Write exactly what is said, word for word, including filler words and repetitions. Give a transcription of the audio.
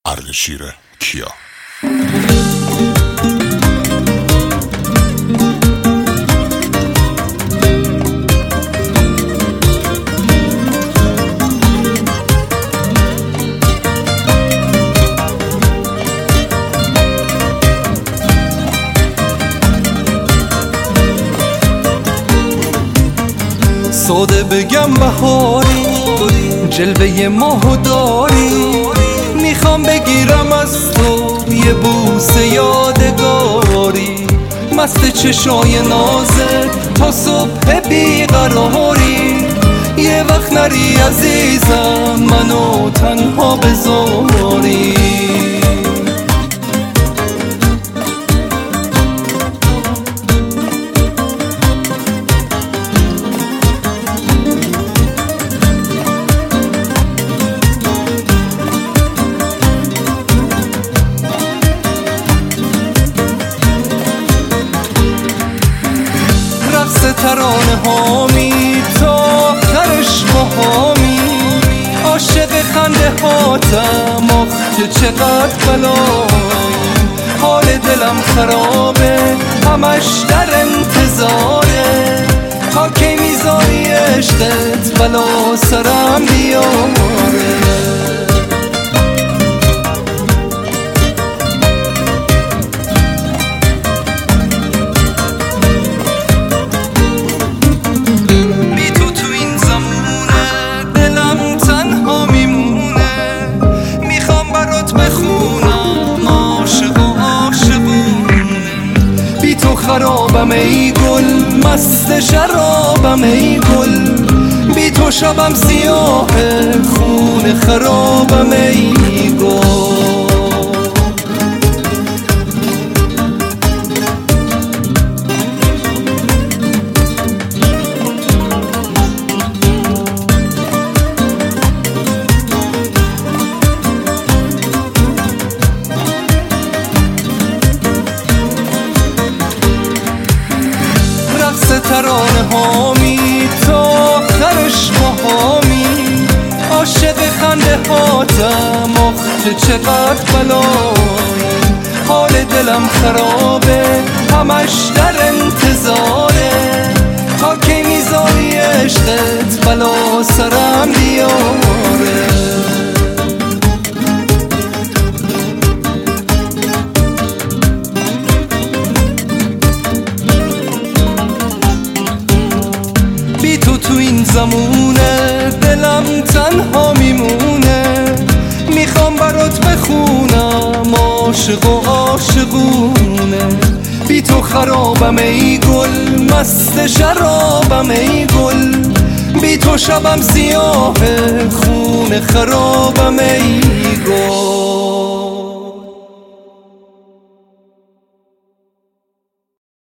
اردشیر کیا. ساده بگم بهاری جلوه ماهو داری، میخوام بگیرم از تو یه بوسه یادگاری، مست چشای نازت تا صبح بیقراری، یه وقت نری عزیزم منو تنها بذاری. ترانه هامی تا آخرش باهامی، عاشق خنده هاتم آخ که چقدر بلایی، حال دلم خرابه همش در انتظاره، تا کی میذاری عشقت بلا سرم بیاره. خرابم ای گل مست شرابم ای گل، بی تو شبم سیاه خون خرابم ای گل. ترانه هامی تا آخرش باهامی، عاشق خنده هاتم آخ که چقدر بلایی، حال دلم خرابه همش در انتظاره، تا کی میذاری عشقت بلا سرم بیاره. تو این زمونه دلم تنها میمونه، میخوام برات بخونم عاشق و عاشقونه، بی تو خرابم ای گل مست شرابم ای گل، بی تو شبم سیاه خون خرابم ای گل.